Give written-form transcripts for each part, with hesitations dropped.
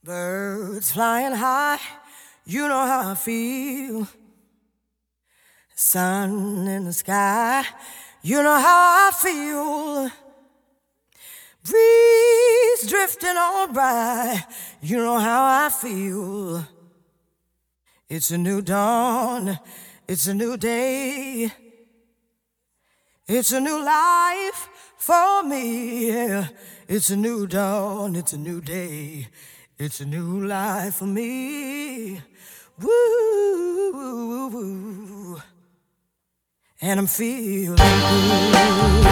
Birds flying high, you know how I feel. Sun in the sky, you know how I feel. Breeze drifting on by, you know how I feel. It's a new dawn, it's a new day. It's a new life for me. Yeah. It's a new dawn, it's a new day. It's a new life for me. Woo, woo, woo. And I'm feeling good.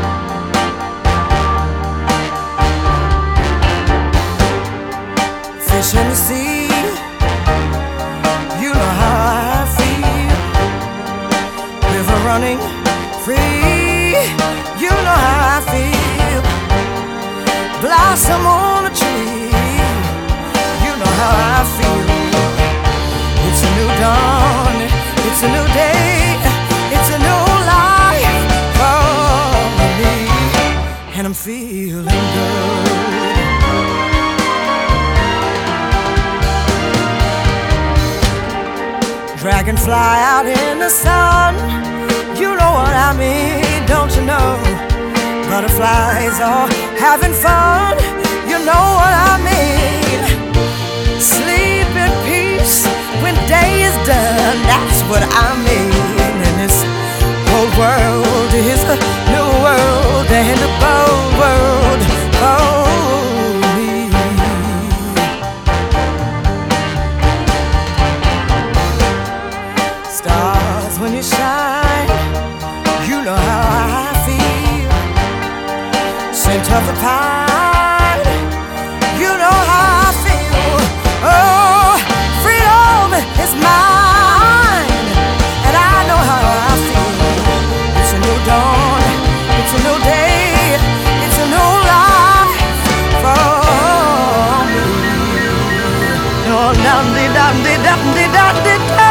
Fish in the sea, you know how I feel. River running free, you know how I feel. Blossom on a tree, you know how I feel. It's a new dawn, it's a new day, it's a new life for me. And I'm feeling good. Dragonfly out in the sun, you know what I mean, don't you know? Butterflies are having fun, you know what I mean. Sleep in peace when day is done, that's what I mean. And this whole world is a new world and a bold world for me. Stars when you shine, you know how I feel. Scent of the pine, you know how I feel. Oh, freedom is mine, and I know how I feel. It's a new dawn, it's a new day, it's a new life for me. Oh, dum-de-dum-de-dum-de-dum-de-dum.